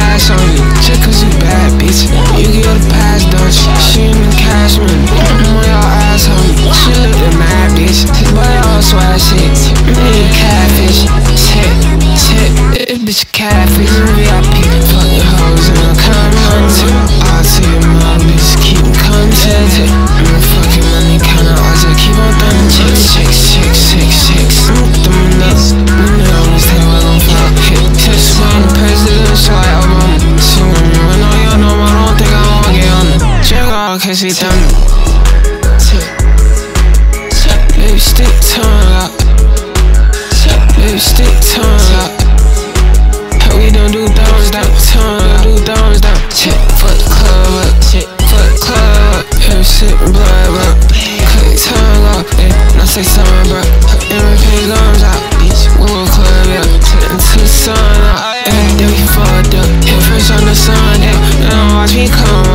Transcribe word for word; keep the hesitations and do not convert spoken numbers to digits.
cash on you. Just cause you bad, bitch. You get a pass, don't you? She in the cash money. I'm on your ass, homie. She lookin' mad, bitch. But all swag shit. Me a catfish. Shit, shit. This bitch a catfish. V I P. Fucking hoes in the comments. I'll see your mom, bitch. Keep them content. I'm fucking money kinda. I just keep on throwing chicks, chicks, chicks, chicks, chicks. I'm with them nuts. You know this thing was gon' fuck. Hit tips when the president, so I Obama. She want me when all y'all know I don't think I wanna get on it. Check out, cause she done it. Baby, stick tongue out. Baby, stick tongue out. We don't do thumbs down, tongue, do thumbs down. Check, fuck the club up, check, fuck the club up. Every shit blood up, cut your tongue off, eh. Now say something, bro. Every pay gums out, bitch. We'll club up, until the sun out. Eh, then we fucked up, hit fresh on the sun, eh. Now watch me come